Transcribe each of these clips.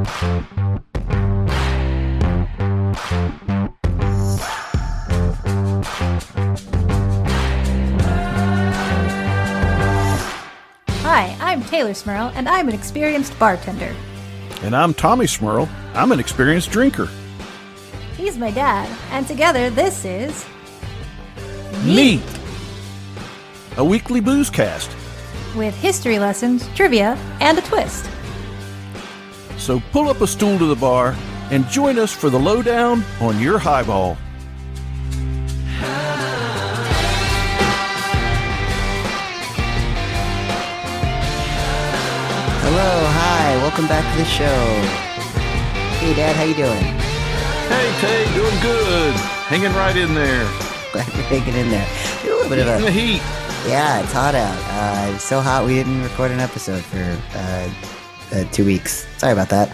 Hi, I'm Taylor Smurl, and I'm an experienced bartender. And I'm Tommy Smurl. I'm an experienced drinker. He's my dad, and together this is... Neat! A weekly booze cast. With history lessons, trivia, and a twist. So pull up a stool to the bar and join us for the lowdown on your highball. Hello, hi, welcome back to the show. Hey, Dad, how you doing? Hey, Tay, doing good. Hanging right in there. Glad you're hanging in there. A little bit in the heat. Yeah, it's hot out. It's so hot we didn't record an episode for 2 weeks. Sorry about that.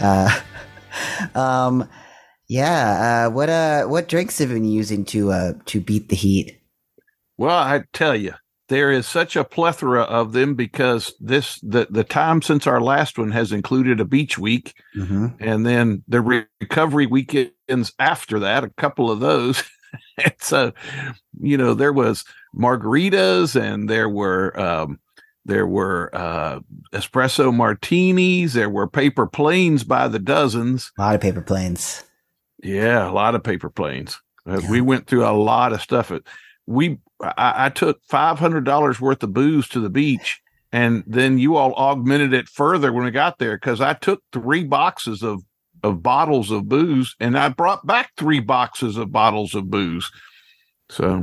Yeah. What drinks have you been using to beat the heat? Well, I tell you, there is such a plethora of them because the time since our last one has included a beach week, and then the recovery weekends after that, a couple of those. And so, there was margaritas, and there were espresso martinis, there were paper planes by the dozens. A lot of paper planes. Yeah, a lot of paper planes. We went through a lot of stuff. I took $500 worth of booze to the beach, and then you all augmented it further when we got there, because I took 3 boxes of bottles of booze, and I brought back 3 boxes of bottles of booze. So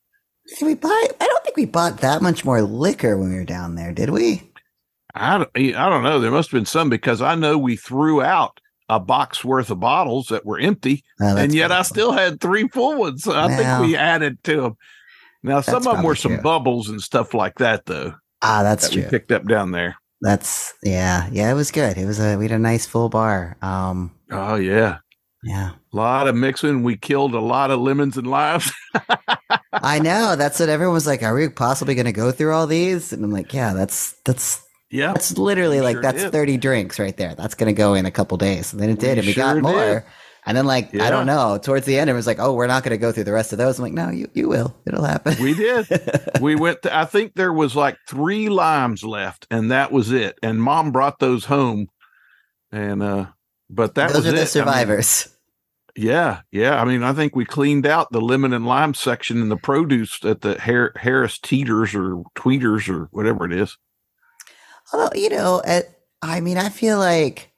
I don't think we bought that much more liquor when we were down there, did we? I don't know. There must have been some, because I know we threw out a box worth of bottles that were empty, and yet I still had 3 full ones. So I think we added to them. Now, some of them were some bubbles and stuff like that, though. That's true. We picked up down there. Yeah, it was good. We had a nice full bar. Oh, yeah. Yeah. A lot of mixing. We killed a lot of lemons and limes. I know. That's what everyone was like. Are we possibly going to go through all these? And I'm like, yeah, that's literally like, that's 30 drinks right there. That's going to go in a couple days. And then it did. And we got more. And then, I don't know, towards the end, it was like, oh, we're not going to go through the rest of those. I'm like, no, you will. It'll happen. We did. We went I think there was 3 limes left, and that was it. And Mom brought those home. And, but those are the survivors. Yeah. I mean, I think we cleaned out the lemon and lime section in the produce at the Harris Teeters or Tweeters or whatever it is. Although, I feel like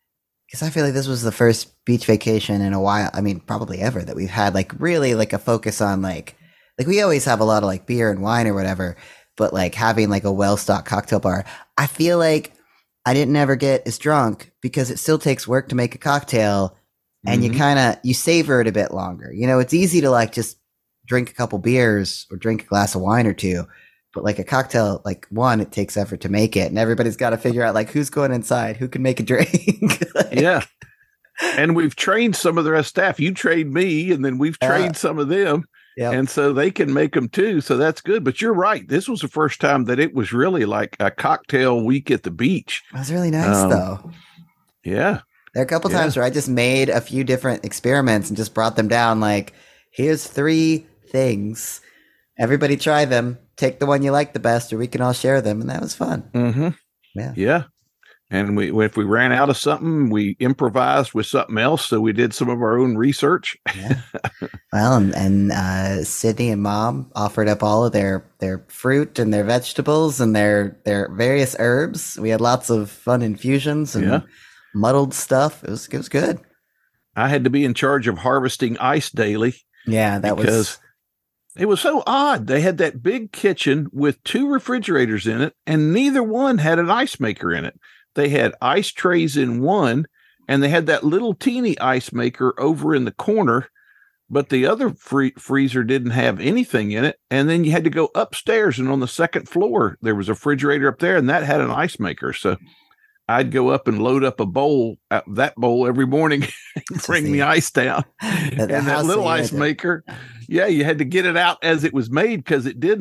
this was the first beach vacation in a while. I mean, probably ever, that we've had really a focus on we always have a lot of beer and wine or whatever, but having a well-stocked cocktail bar. I feel like I didn't ever get as drunk because it still takes work to make a cocktail, and you savor it a bit longer. It's easy to just drink a couple beers or drink a glass of wine or two. But a cocktail, one, it takes effort to make it, and everybody's got to figure out who's going inside, who can make a drink. Yeah. And we've trained some of the rest of staff. You trained me, and then we've trained some of them. Yep. And so they can make them too. So that's good. But you're right. This was the first time that it was really like a cocktail week at the beach. It was really nice though. Yeah. There are a couple times where I just made a few different experiments and just brought them down. Here's 3 things. Everybody try them. Take the one you like the best, or we can all share them. And that was fun. Mm-hmm. Yeah. And if we ran out of something, we improvised with something else. So we did some of our own research. Yeah. Well, and Sydney and Mom offered up all of their fruit and their vegetables and their various herbs. We had lots of fun infusions and muddled stuff. It was good. I had to be in charge of harvesting ice daily. Yeah, because it was so odd. They had that big kitchen with 2 refrigerators in it, and neither one had an ice maker in it. They had ice trays in one, and they had that little teeny ice maker over in the corner, but the other freezer didn't have anything in it. And then you had to go upstairs, and on the second floor, there was a refrigerator up there, and that had an ice maker. So I'd go up and load up that bowl every morning and bring the ice down. And that little ice maker, you had to get it out as it was made, because it didn't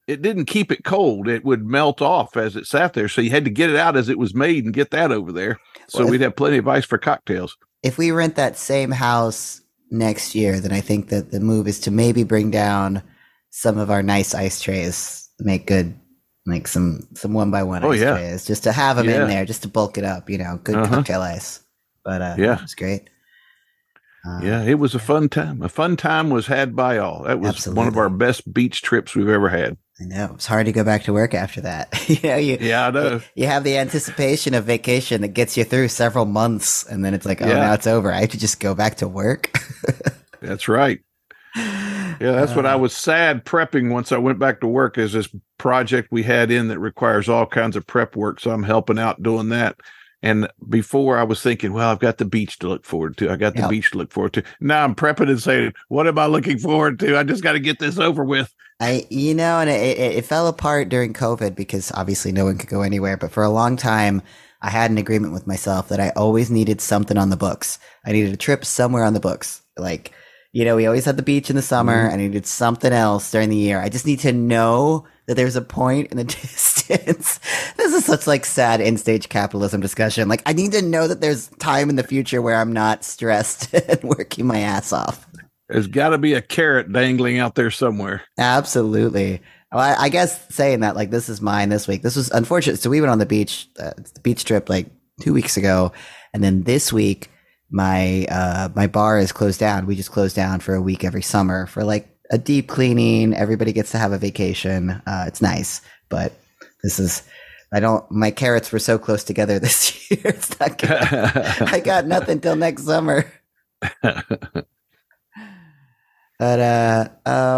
it didn't keep it cold. It would melt off as it sat there. So you had to get it out as it was made and get that over there. So we'd have plenty of ice for cocktails. If we rent that same house next year, then I think that the move is to maybe bring down some of our nice ice trays, make good, like some 1x1 ice trays, just to have them in there, just to bulk it up, good cocktail ice. But it was great. It was a fun time. A fun time was had by all. That was one of our best beach trips we've ever had. I know. It's hard to go back to work after that. I know. You have the anticipation of vacation that gets you through several months, and then it's like, now it's over. I have to just go back to work. That's right. Yeah, that's what I was sad prepping once I went back to work, is this project we had in that requires all kinds of prep work. So I'm helping out doing that. And before I was thinking, well, I've got the beach to look forward to. I got the beach to look forward to. Now I'm prepping and saying, what am I looking forward to? I just got to get this over with. And it fell apart during COVID because obviously no one could go anywhere. But for a long time, I had an agreement with myself that I always needed something on the books. I needed a trip somewhere on the books. Like, we always had the beach in the summer. I needed something else during the year. I just need to know that there's a point in the distance. This is such like sad end stage capitalism discussion. Like, I need to know that there's time in the future where I'm not stressed and working my ass off. There's got to be a carrot dangling out there somewhere. Absolutely. Well, I guess saying that, like, this is mine this week. This was unfortunate. So we went on the beach trip like 2 weeks ago. And then this week, my bar is closed down. We just close down for a week every summer for like a deep cleaning. Everybody gets to have a vacation. It's nice, but my carrots were so close together this year. It's not good. I got nothing till next summer. But,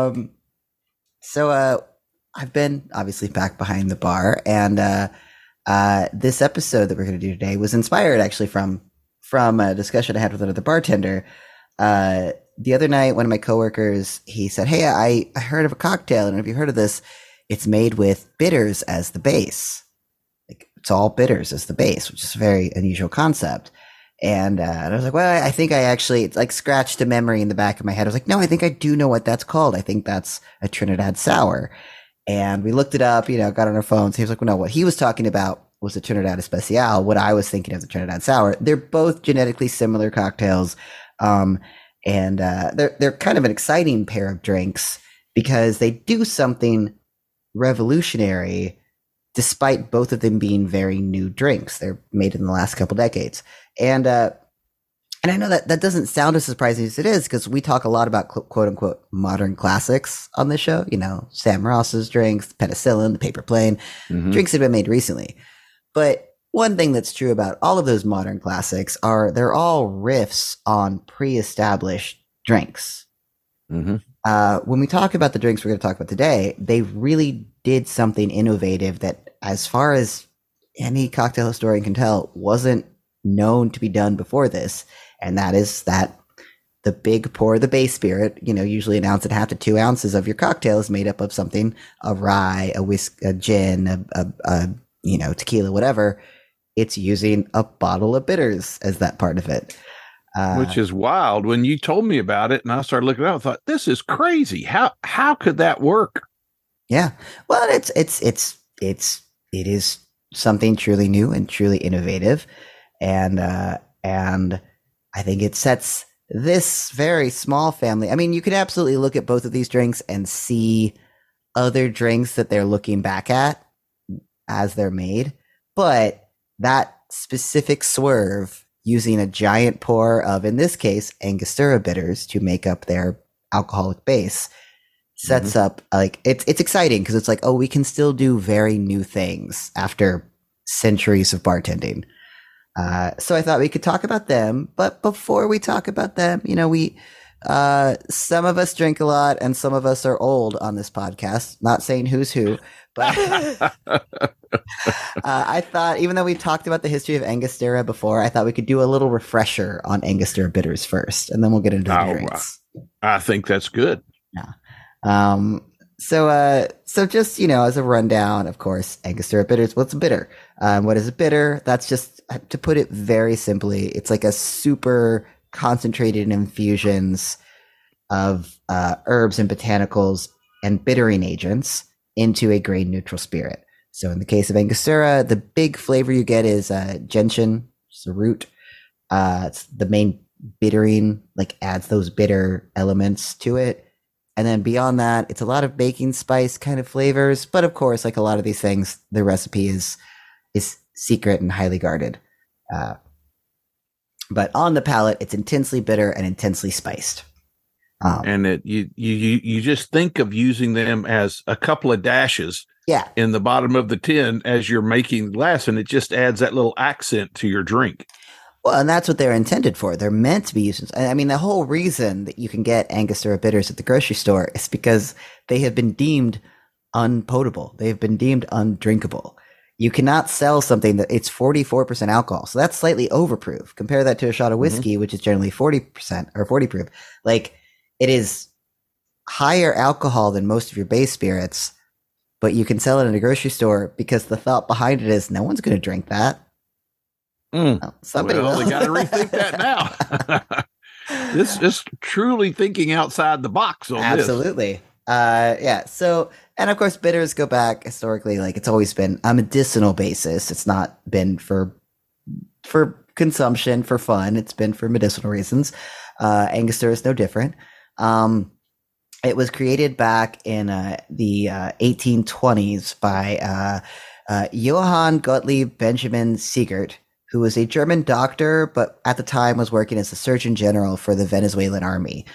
so I've been obviously back behind the bar, and, this episode that we're going to do today was inspired actually from a discussion I had with another bartender. The other night, one of my coworkers, he said, "Hey, I heard of a cocktail, and have you heard of this? It's made with bitters as the base. Like, it's all bitters as the base, which is a very unusual concept." And I was like, well, I think it's like scratched a memory in the back of my head. I was like, no, I think I do know what that's called. I think that's a Trinidad Sour. And we looked it up, got on our phones. He was like, well, no, what he was talking about was the Trinidad Especial. What I was thinking of the Trinidad Sour. They're both genetically similar cocktails. And they're kind of an exciting pair of drinks because they do something revolutionary despite both of them being very new drinks. They're made in the last couple decades. And I know that doesn't sound as surprising as it is because we talk a lot about quote unquote modern classics on this show. Sam Ross's drinks, penicillin, the paper plane, drinks that have been made recently. But one thing that's true about all of those modern classics they're all riffs on pre-established drinks. When we talk about the drinks we're going to talk about today, they really did something innovative that, as far as any cocktail historian can tell, wasn't known to be done before this. And that is that the big pour, the base spirit, usually an ounce and a half to 2 ounces of your cocktail is made up of something, a rye, a whiskey, a gin, a tequila, whatever. It's using a bottle of bitters as that part of it. Which is wild. When you told me about it and I started looking at it, I thought, this is crazy. How could that work? Yeah. Well, it is something truly new and truly innovative. And I think it sets this very small family. I mean, you could absolutely look at both of these drinks and see other drinks that they're looking back at as they're made. But that specific swerve, using a giant pour of, in this case, Angostura bitters to make up their alcoholic base, sets up, like, it's exciting because it's like, oh, we can still do very new things after centuries of bartending. So I thought we could talk about them, but before we talk about them, some of us drink a lot and some of us are old on this podcast, not saying who's who, but I thought, even though we talked about the history of Angostura before, I thought we could do a little refresher on Angostura bitters first, and then we'll get into the drinks. I think that's good. Yeah. So just, as a rundown, of course, Angostura bitters. What's a bitter? What is a bitter? That's just, to put it very simply, it's like a super concentrated infusions of herbs and botanicals and bittering agents into a grain neutral spirit. So in the case of Angostura, the big flavor you get is gentian, it's the root. It's the main bittering, like adds those bitter elements to it. And then beyond that, it's a lot of baking spice kind of flavors. But of course, like a lot of these things, the recipe is secret and highly guarded. But on the palate, it's intensely bitter and intensely spiced. And you just think of using them as a couple of dashes in the bottom of the tin as you're making glass, and it just adds that little accent to your drink. Well, and that's what they're intended for. They're meant to be used. I mean, the whole reason that you can get Angostura bitters at the grocery store is because they have been deemed unpotable. They have been deemed undrinkable. You cannot sell something that it's 44% alcohol. So that's slightly overproof. Compare that to a shot of whiskey, which is generally 40% or 40 proof. Like, it is higher alcohol than most of your base spirits, but you can sell it in a grocery store because the thought behind it is no one's going to drink that. Somebody will. They got to rethink that now. This is truly thinking outside the box on Absolutely. Yeah. So, and of course, bitters go back historically. Like, it's always been a medicinal basis. It's not been for consumption, for fun. It's been for medicinal reasons. Angostura is no different. It was created back in the 1820s by Johann Gottlieb Benjamin Siegert, who was a German doctor, but at the time was working as a Surgeon General for the Venezuelan army.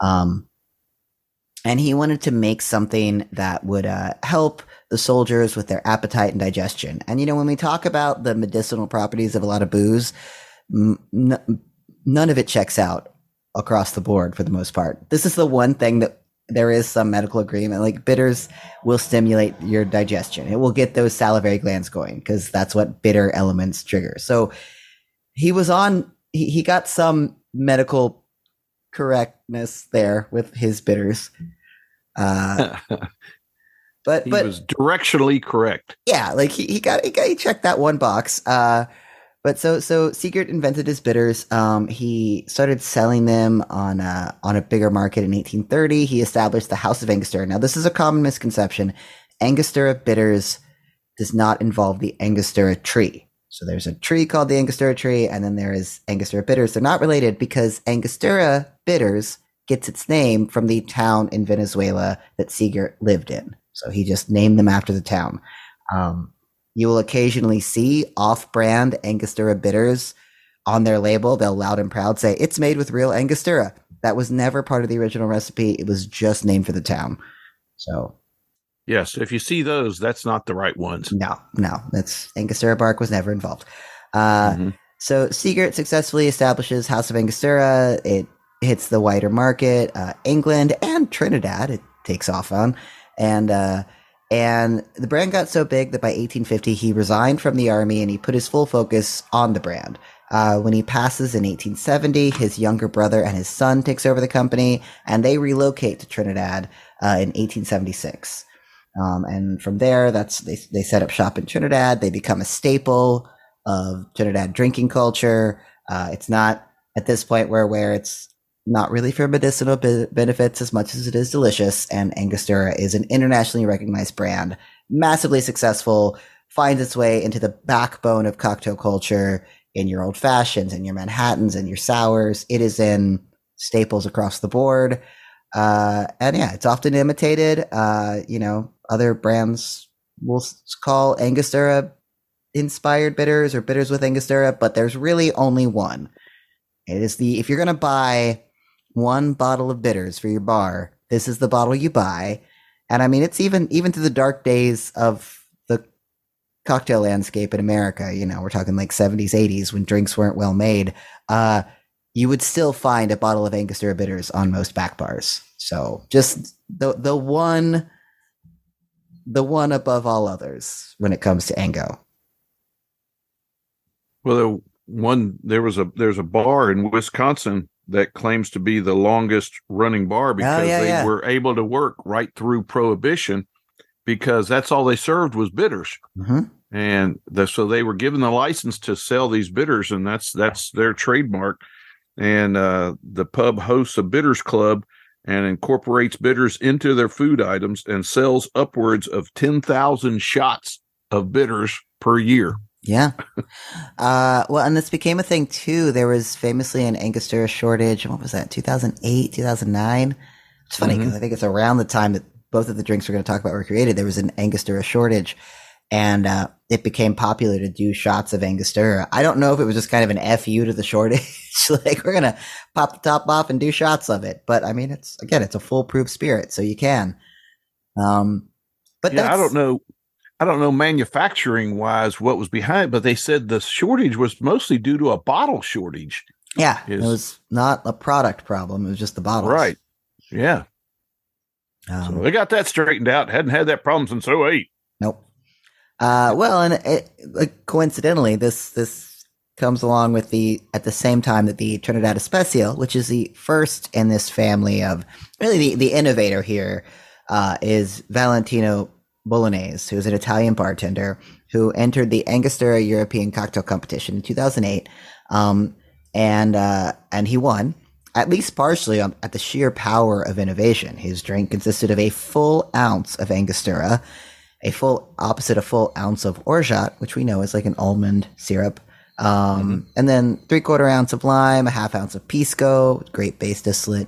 And he wanted to make something that would help the soldiers with their appetite and digestion. And, you know, when we talk about the medicinal properties of a lot of booze, none of it checks out across the board for the most part. This is the one thing that there is some medical agreement, like bitters will stimulate your digestion. It will get those salivary glands going because that's what bitter elements trigger. So he got some medical correctness there with his bitters. But he was directionally correct. Yeah, like he checked that one box. But so Siegert invented his bitters. He started selling them on a bigger market in 1830. He established the House of Angostura. Now, this is a common misconception. Angostura bitters does not involve the Angostura tree. So there's a tree called the Angostura tree, and then there is Angostura bitters. They're not related because Angostura bitters gets its name from the town in Venezuela that Siegert lived in. So he just named them after the town. You will occasionally see off-brand Angostura bitters on their label. They'll loud and proud say, it's made with real Angostura. That was never part of the original recipe. It was just named for the town. So, yes, if you see those, that's not the right ones. No, that's Angostura bark was never involved. So Siegert successfully establishes House of Angostura. It hits the wider market, England and Trinidad. It takes off on, and the brand got so big that by 1850, he resigned from the army and he put his full focus on the brand. When he passes in 1870, his younger brother and his son takes over the company and they relocate to Trinidad in 1876. And from there, they set up shop in Trinidad. They become a staple of Trinidad drinking culture. It's not at this point where it's not really for medicinal benefits as much as it is delicious. And Angostura is an internationally recognized brand, massively successful, finds its way into the backbone of cocktail culture in your old fashions and your Manhattans and your sours. It is in staples across the board. And yeah, it's often imitated. Other brands will call Angostura inspired bitters or bitters with Angostura, but there's really only one. It is if you're going to buy one bottle of bitters for your bar, this is the bottle you buy. And I mean, it's even through the dark days of the cocktail landscape in America, we're talking like 70s, 80s when drinks weren't well made. You would still find a bottle of Angostura bitters on most back bars. So just the one above all others when it comes to Ango. Well, there's a bar in Wisconsin that claims to be the longest running bar because they were able to work right through Prohibition because that's all they served was bitters. And so they were given the license to sell these bitters, and that's their trademark. And the pub hosts a bitters club and incorporates bitters into their food items and sells upwards of 10,000 shots of bitters per year. Yeah. Well, and this became a thing too. There was famously an Angostura shortage. What was that? 2008, 2009. It's funny because I think it's around the time that both of the drinks we're going to talk about were created. There was an Angostura shortage, and it became popular to do shots of Angostura. I don't know if it was just kind of an FU to the shortage. Like, we're going to pop the top off and do shots of it. But I mean, it's a foolproof spirit, so you can. But yeah, I don't know manufacturing wise what was behind, but they said the shortage was mostly due to a bottle shortage. Yeah, it was not a product problem. It was just the bottles. Right. Yeah. So they got that straightened out. Hadn't had that problem since 2008. Nope. Well, and coincidentally, this comes along with at the same time that the Trinidad Especial, which is the first in this family of really the innovator here, is Valentino Bolognese, who is an Italian bartender who entered the Angostura European Cocktail Competition in 2008, and he won, at least partially at the sheer power of innovation. His drink consisted of a full ounce of Angostura, a full ounce of orgeat, which we know is like an almond syrup, and then 3/4 ounce of lime, a 1/2 ounce of pisco, great base distillate,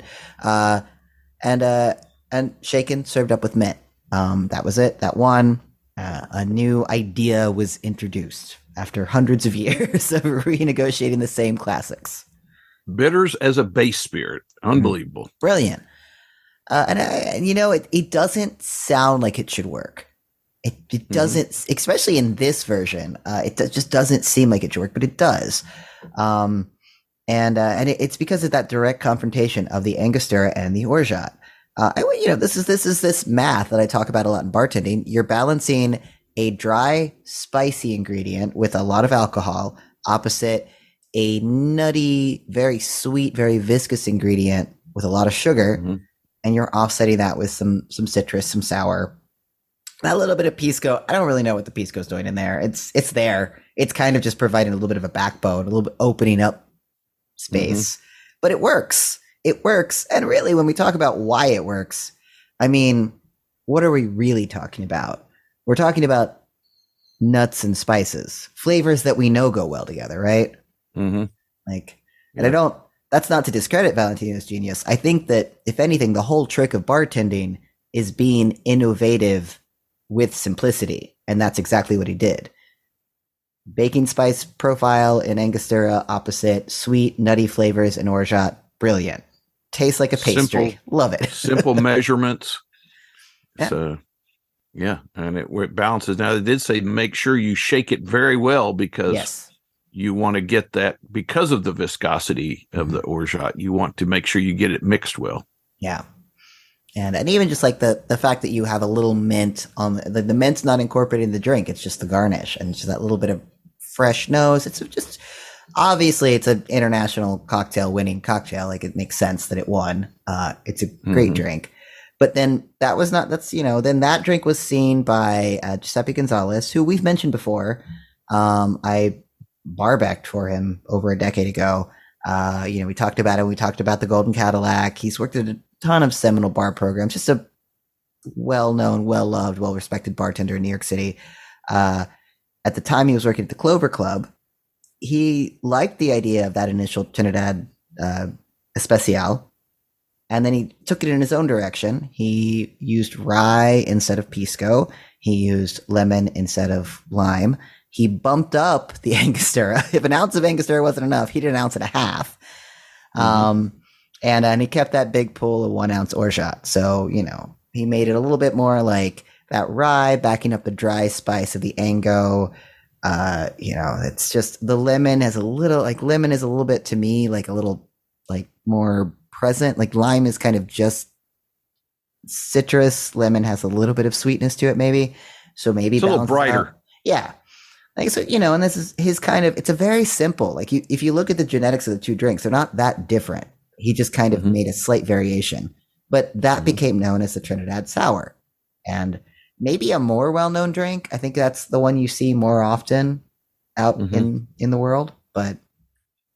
and shaken, served up with mint. That was it. That won. A new idea was introduced after hundreds of years of renegotiating the same classics. Bitters as a base spirit. Unbelievable. Brilliant. And it doesn't sound like it should work. It doesn't, especially in this version. It just doesn't seem like it should work, but it does. And it's because of that direct confrontation of the Angostura and the orgeat. This is this math that I talk about a lot in bartending. You're balancing a dry, spicy ingredient with a lot of alcohol opposite a nutty, very sweet, very viscous ingredient with a lot of sugar, and you're offsetting that with some citrus, some sour, a little bit of pisco. I don't really know what the pisco is doing in there. It's there. It's kind of just providing a little bit of a backbone, a little bit opening up space, but it works. It works. And really, when we talk about why it works, I mean, what are we really talking about? We're talking about nuts and spices, flavors that we know go well together, right? And that's not to discredit Valentino's genius. I think that, if anything, the whole trick of bartending is being innovative with simplicity. And that's exactly what he did. Baking spice profile in Angostura opposite sweet, nutty flavors in orgeat. Brilliant. Tastes like a pastry. Love it. Simple measurements. Yeah. So, yeah. And it balances. Now, they did say make sure you shake it very well because you want to get that, because of the viscosity of the orgeat, you want to make sure you get it mixed well. Yeah. And even just like the fact that you have a little mint on the mint's not incorporated in the drink. It's just the garnish and just that little bit of fresh nose. It's just, obviously it's an international cocktail winning cocktail. Like, it makes sense that it won. It's a great drink. But then then that drink was seen by Giuseppe Gonzalez, who we've mentioned before. I barbacked for him over a decade ago. We talked about it. We talked about the Golden Cadillac. He's worked at a ton of seminal bar programs. Just a well-known, well-loved, well-respected bartender in New York City. At the time he was working at the Clover Club, he liked the idea of that initial Trinidad Especial, and then he took it in his own direction. He used rye instead of pisco. He used lemon instead of lime. He bumped up the Angostura. If an ounce of Angostura wasn't enough, he did an ounce and a half. And he kept that big pool of 1 ounce orgeat. So, he made it a little bit more like that rye, backing up the dry spice of the Ango. It's just the lemon is a little bit, to me, like a little like more present. Like, lime is kind of just citrus. Lemon has a little bit of sweetness to it, maybe. So maybe it's a little brighter. Out. Yeah. Like, so, and this is his kind of, it's a very simple, like, if you look at the genetics of the two drinks, they're not that different. He just kind of made a slight variation, but that became known as the Trinidad Sour, and maybe a more well-known drink. I think that's the one you see more often out in the world, but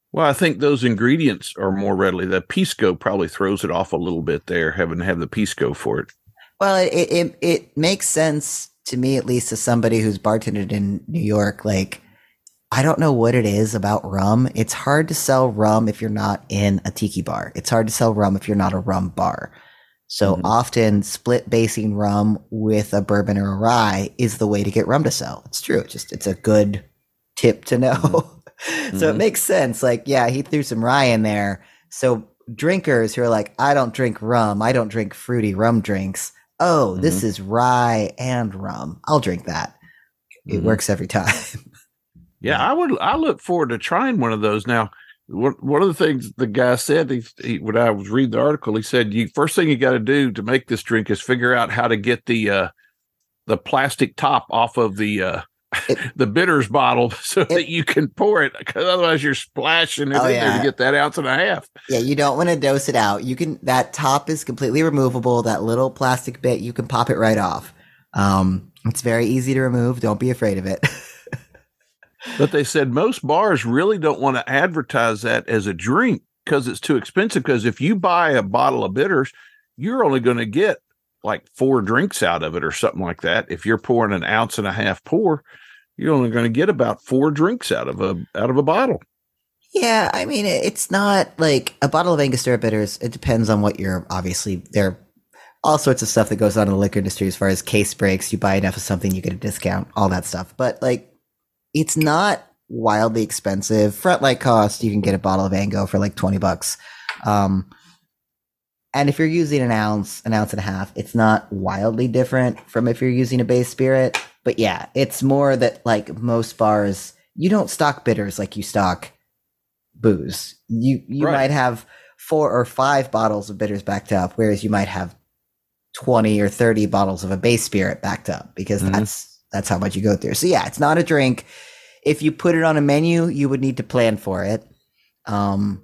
Well, I think those ingredients are more readily. The pisco probably throws it off a little bit there, having to have the pisco for it. Well, it makes sense to me, at least as somebody who's bartended in New York. Like, I don't know what it is about rum. It's hard to sell rum if you're not in a tiki bar. It's hard to sell rum if you're not a rum bar. So often split basing rum with a bourbon or a rye is the way to get rum to sell. It's true. It's a good tip to know. So it makes sense. Like, yeah, he threw some rye in there. So drinkers who are like, I don't drink rum. I don't drink fruity rum drinks. Oh, this is rye and rum. I'll drink that. It works every time. Yeah, I look forward to trying one of those. Now, one of the things the guy said, when I was reading the article, he said, first thing you got to do to make this drink is figure out how to get the plastic top off of the bitters bottle so that you can pour it, because otherwise you're splashing it in there to get that ounce and a half. Yeah, you don't want to dose it out. That top is completely removable. That little plastic bit, you can pop it right off. It's very easy to remove. Don't be afraid of it. But they said most bars really don't want to advertise that as a drink because it's too expensive. Because if you buy a bottle of bitters, you're only going to get like 4 drinks out of it or something like that. If you're pouring an ounce and a half pour, you're only going to get about 4 drinks out of a bottle. Yeah, I mean, it's not like a bottle of Angostura bitters. It depends on what you're, obviously, there are all sorts of stuff that goes on in the liquor industry as far as case breaks. You buy enough of something, you get a discount, all that stuff. But like, it's not wildly expensive. Frontlight cost, you can get a bottle of Ango for like $20. And if you're using an ounce and a half, it's not wildly different from if you're using a base spirit. But yeah, it's more that like most bars, you don't stock bitters like you stock booze. You might have 4 or 5 bottles of bitters backed up, whereas you might have 20 or 30 bottles of a base spirit backed up, because that's how much you go through. So yeah, it's not a drink. If you put it on a menu, you would need to plan for it. And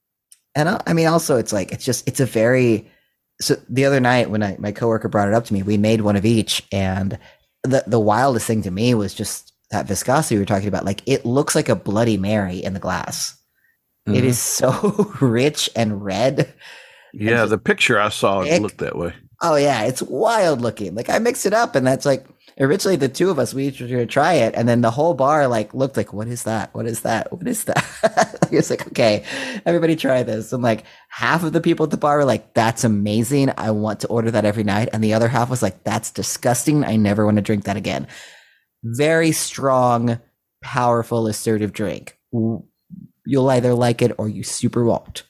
I mean, also it's a very, so the other night when my coworker brought it up to me, we made one of each. And the wildest thing to me was just that viscosity we were talking about. Like, it looks like a Bloody Mary in the glass. It is so rich and red. Yeah. The picture I saw, it looked that way. Oh yeah. It's wild looking. Like, I mixed it up, and that's like, originally the two of us, we each were going to try it. And then the whole bar like looked like, what is that? What is that? What is that? It's like, okay, everybody try this. And like half of the people at the bar were like, that's amazing. I want to order that every night. And the other half was like, that's disgusting. I never want to drink that again. Very strong, powerful, assertive drink. You'll either like it or you super won't.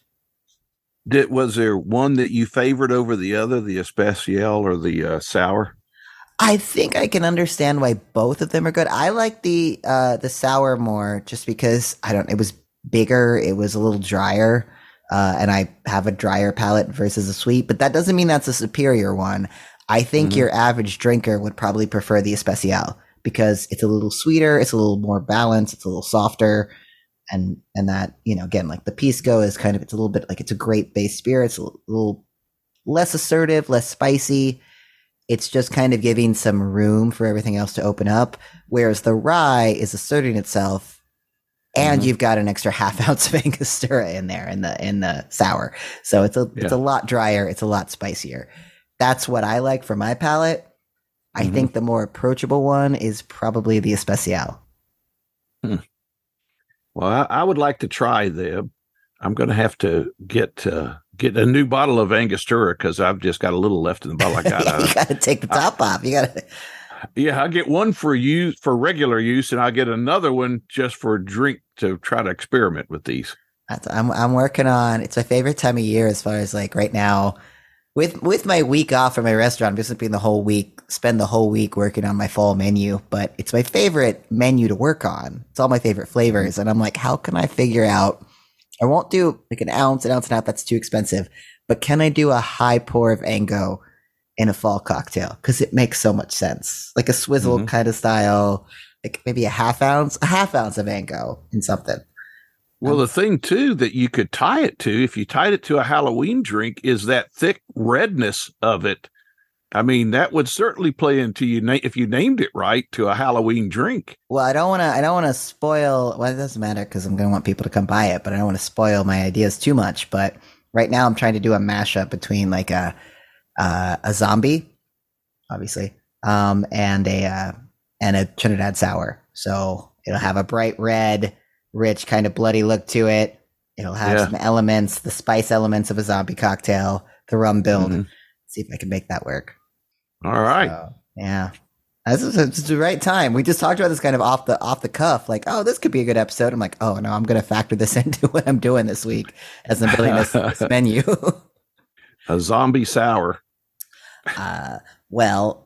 Was there one that you favored over the other, the Especial or the sour? I think I can understand why both of them are good. I like the sour more just because it was bigger, it was a little drier, and I have a drier palate versus a sweet, but that doesn't mean that's a superior one. I think your average drinker would probably prefer the Especial because it's a little sweeter, it's a little more balanced, it's a little softer, and that, again, like the Pisco is kind of, it's a little bit like, it's a great base spirit, it's a little less assertive, less spicy. It's just kind of giving some room for everything else to open up, whereas the rye is asserting itself, and you've got an extra half ounce of Angostura in there in the sour. So it's a lot drier, it's a lot spicier. That's what I like for my palate. I think the more approachable one is probably the Especial. Well, I would like to try them. I'm going to have to get a new bottle of Angostura because I've just got a little left in the bottle. You got to take the top off. You got to. Yeah, I get one for regular use, and I get another one just for a drink to try to experiment with these. I'm working on. It's my favorite time of year as far as like right now. With my week off from my restaurant, I'm just spend the whole week working on my fall menu. But it's my favorite menu to work on. It's all my favorite flavors, and I'm like, how can I figure out? I won't do like an ounce and a half. That's too expensive. But can I do a high pour of Ango in a fall cocktail? Because it makes so much sense. Like a swizzle kind of style, like maybe a half ounce of Ango in something. Well, the thing too that you could tie it to, if you tied it to a Halloween drink, is that thick redness of it I mean, that would certainly play into if you named it right to a Halloween drink. Well, I don't want to spoil. Well, it doesn't matter because I'm going to want people to come buy it, but I don't want to spoil my ideas too much. But right now, I'm trying to do a mashup between like a zombie, obviously, and a Trinidad sour. So it'll have a bright red, rich, kind of bloody look to it. It'll have some elements, the spice elements of a zombie cocktail, the rum build. Mm-hmm. See if I can make that work. All right. So, yeah. It's the right time. We just talked about this kind of off the cuff, like, oh, this could be a good episode. I'm like, oh no, I'm going to factor this into what I'm doing this week as I'm building this menu. A zombie sour. Well,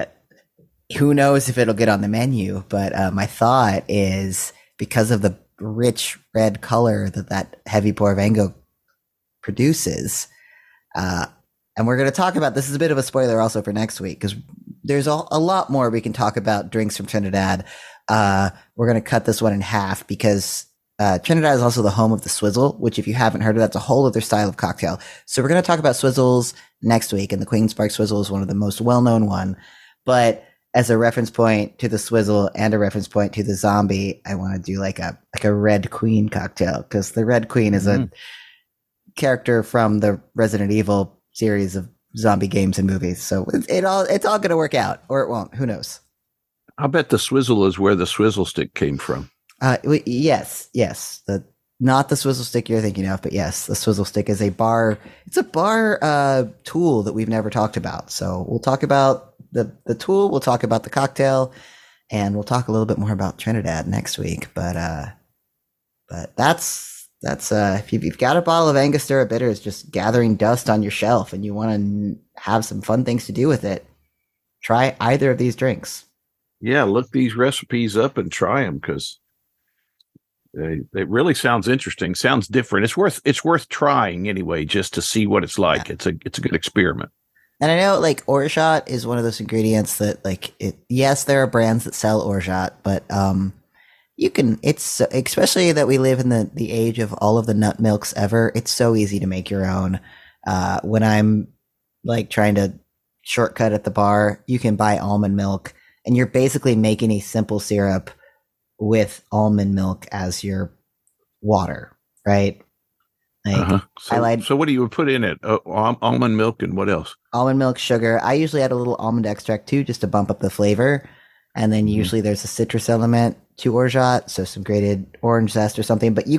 who knows if it'll get on the menu? But my thought is because of the rich red color that heavy Porvengo produces, and we're going to talk about this is a bit of a spoiler also for next week because there's a lot more we can talk about drinks from Trinidad. We're going to cut this one in half because Trinidad is also the home of the Swizzle, which if you haven't heard of, that's a whole other style of cocktail. So we're going to talk about Swizzles next week, and the Queen's Park Swizzle is one of the most well-known one. But as a reference point to the Swizzle and a reference point to the zombie, I want to do like a Red Queen cocktail because the Red Queen is a character from the Resident Evil series of zombie games and movies. So it's all going to work out, or it won't. Who knows? I bet the Swizzle is where the Swizzle stick came from. Yes. Not the Swizzle stick you're thinking of, but yes, the Swizzle stick is a bar. It's a bar tool that we've never talked about. So we'll talk about the tool. We'll talk about the cocktail, and we'll talk a little bit more about Trinidad next week. But that's if you've got a bottle of Angostura bitters just gathering dust on your shelf and you want to have some fun things to do with it, try either of these drinks. Yeah, look these recipes up and try them because it really sounds interesting. Sounds different. It's worth trying anyway, just to see what it's like. Yeah. It's a good experiment. And I know like orgeat is one of those ingredients that like yes, there are brands that sell orgeat, but it's especially that we live in the age of all of the nut milks ever. It's so easy to make your own. When I'm like trying to shortcut at the bar, you can buy almond milk and you're basically making a simple syrup with almond milk as your water, right? Like, so what do you put in it? Almond milk and what else? Almond milk, sugar. I usually add a little almond extract too, just to bump up the flavor. And then usually there's a citrus element to orgeat, so some grated orange zest or something. But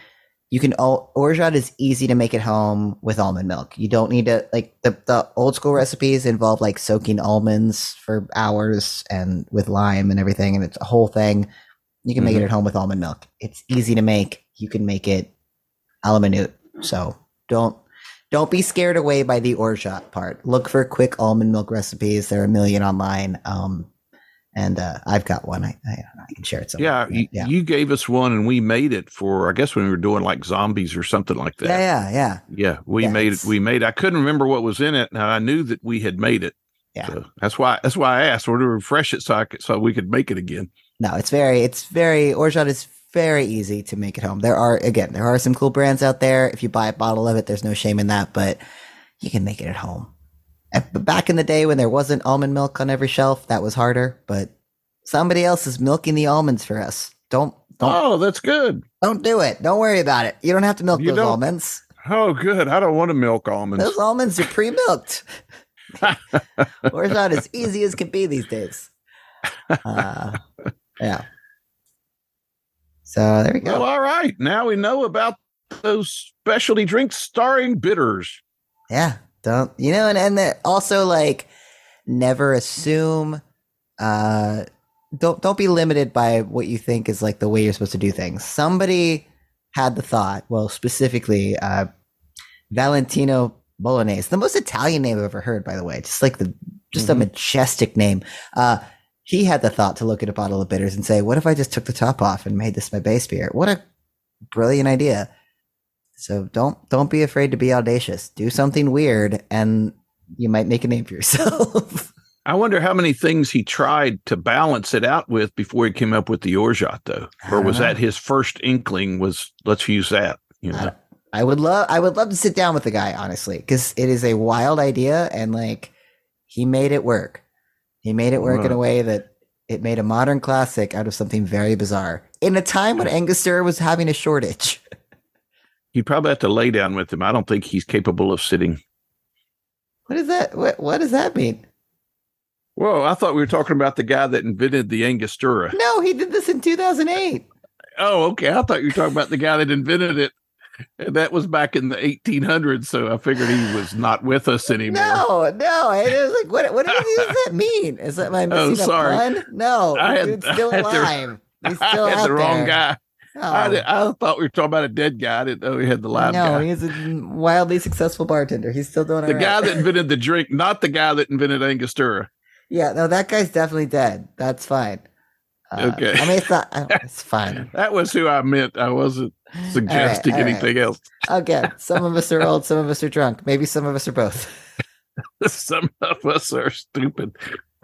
orgeat is easy to make at home with almond milk. You don't need to like the old school recipes involve like soaking almonds for hours and with lime and everything, and it's a whole thing. You can make it at home with almond milk. It's easy to make. You can make it a la minute. So don't be scared away by the orgeat part. Look for quick almond milk recipes. There are a million online. And I've got one. I can share it somewhere. Yeah, you gave us one, and we made it for I guess when we were doing like zombies or something like that. Yeah. We made it. I couldn't remember what was in it, and I knew that we had made it. Yeah, so that's why I asked or to refresh it so we could make it again. No, it's very orgeat is very easy to make at home. There are some cool brands out there. If you buy a bottle of it, there's no shame in that, but you can make it at home. But back in the day when there wasn't almond milk on every shelf, that was harder. But somebody else is milking the almonds for us. Don't. Oh, that's good. Don't do it. Don't worry about it. You don't have to milk those almonds. Oh, good. I don't want to milk almonds. Those almonds are pre-milked. Orgeat as easy as can be these days. Yeah. So there we go. Well, all right. Now we know about those specialty drinks starring bitters. Yeah. And also like never assume, don't be limited by what you think is like the way you're supposed to do things. Somebody had the thought, well, specifically, Valentino Bolognese, the most Italian name I've ever heard, by the way, just a majestic name. He had the thought to look at a bottle of bitters and say, what if I just took the top off and made this my base beer? What a brilliant idea. So don't be afraid to be audacious. Do something weird and you might make a name for yourself. I wonder how many things he tried to balance it out with before he came up with the orgeat though. Or was that his first inkling was let's use that, you know? I would love to sit down with the guy, honestly, because it is a wild idea and like he made it work. He made it work in a way that it made a modern classic out of something very bizarre in a time when Angostura was having a shortage. You probably have to lay down with him. I don't think he's capable of sitting. What is that? What does that mean? Whoa, I thought we were talking about the guy that invented the Angostura. No, he did this in 2008. Oh, okay. I thought you were talking about the guy that invented it. And that was back in the 1800s, so I figured he was not with us anymore. No. It was like, what does that mean? Is that my missing a pun? No, dude's still alive. He's still I had out the wrong there. guy. Oh. I thought we were talking about a dead guy. I didn't know he had the live guy. No, he's a wildly successful bartender. He's still doing it. The guy that invented the drink, not the guy that invented Angostura. Yeah, no, that guy's definitely dead. That's fine. Okay. I mean, it's not. It's fine. That was who I meant. I wasn't suggesting anything else. Okay, some of us are old, some of us are drunk. Maybe some of us are both. Some of us are stupid.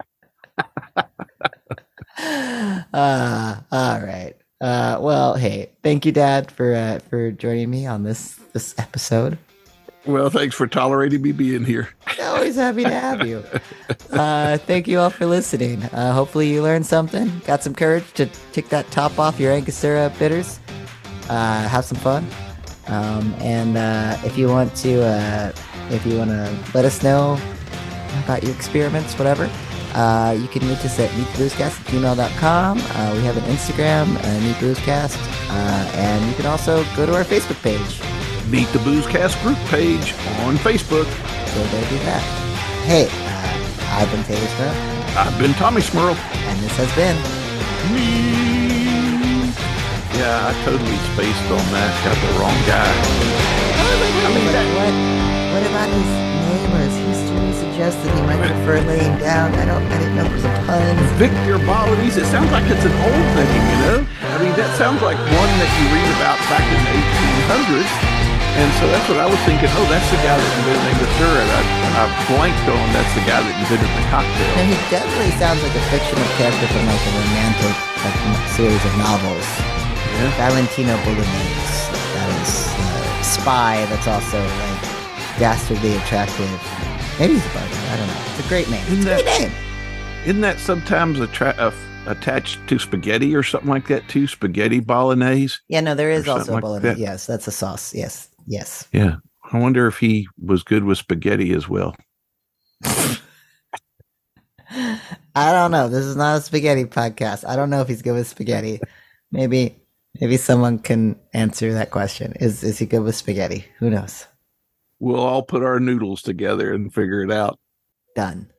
All right. Well, hey, thank you, Dad, for joining me on this episode. Well, thanks for tolerating me being here. Always happy to have you. Thank you all for listening. Hopefully you learned something, got some courage to take that top off your Angostura bitters. Have some fun. And if you want to let us know about your experiments, whatever, you can reach us at meettheboozecast@gmail.com. We have an Instagram, Meet Boozecast, and you can also go to our Facebook page. Meet the Boozecast group page on Facebook. So there do that. Hey, I've been Taylor Smith. I've been Tommy Smurl. And this has been Me. Yeah, I totally spaced on that. Got the wrong guy. What about his neighbors? History suggests that he might prefer laying down. I didn't know it was a pun. Victor Bolognese. It sounds like it's an old name, you know? I mean, that sounds like one that you read about back in the 1800s. And so that's what I was thinking. Oh, that's the guy that invented Angostura. And I blanked on that's the guy that invented the cocktail. And he definitely sounds like a fictional character from like a romantic series of novels. Yeah. Valentino Bolognese. That is a spy that's also like dastardly attractive. Maybe he's a bartender. I don't know. It's a great name. Isn't that sometimes attached to spaghetti or something like that too? Spaghetti bolognese? Yeah, no, there is also a like bolognese. that. Yes, that's a sauce. Yes. Yeah. I wonder if he was good with spaghetti as well. I don't know. This is not a spaghetti podcast. I don't know if he's good with spaghetti. Maybe someone can answer that question. Is he good with spaghetti? Who knows? We'll all put our noodles together and figure it out. Done.